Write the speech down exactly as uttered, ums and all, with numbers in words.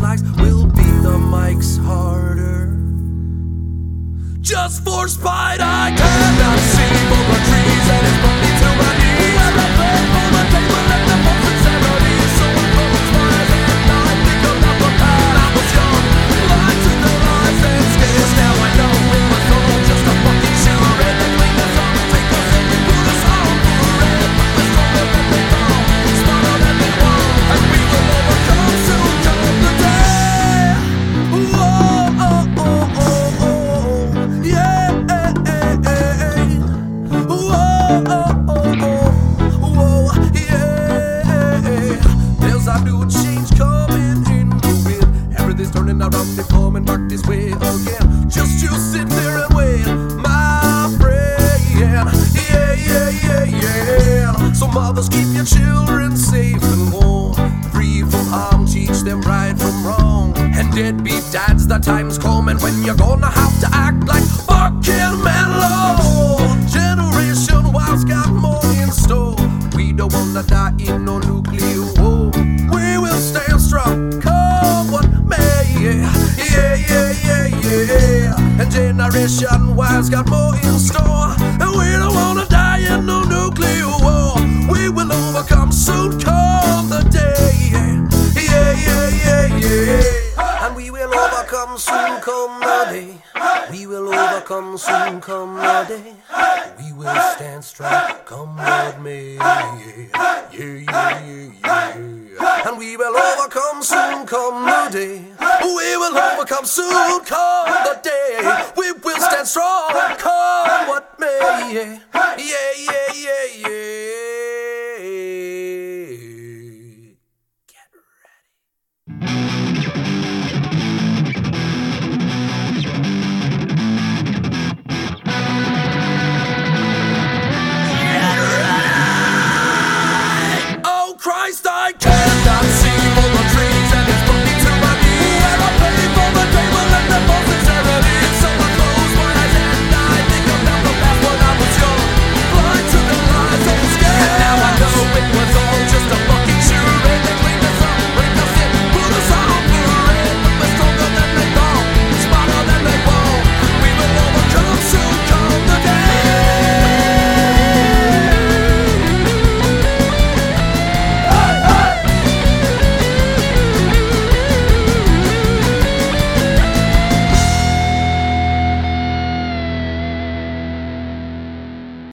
likes will beat the mics harder. Just for spite, I cannot see for the trees, and it's brought me to my knees. I love for the table and the most sincerity. So I close my eyes and I think about the time I was young. Lied to the lies and scares. Now I know in my soul just a fucking sure. And they clean us up, take us in, put us on for red. We're stronger than they thought, smarter than they want, and we will overcome soon. Come the day. Whoa, oh, oh, oh, oh, yeah. Turning around and coming back this way again. Just you sit there and wait, my friend. Yeah, yeah, yeah, yeah. So mothers, keep your children safe and warm, free from harm, teach them right from wrong. And deadbeat dads, the time's coming when you're gonna have to act like fucking men. Lord, Generation Y's got more in store. We don't wanna die in no nuclear war. We will stand strong, come what may. Yeah, yeah, yeah, yeah, yeah. And Generation Y's got more in store. And we don't wanna die in no nuclear war. We will overcome soon, come the day. Yeah, yeah, yeah, yeah. And we will overcome soon, come the day. We will overcome soon, come the day. We will stand strong, come what may. Yeah, yeah, yeah, yeah. And we will overcome soon, come the day. We will overcome soon, come the day. We will stand strong, come what may. Yeah, yeah.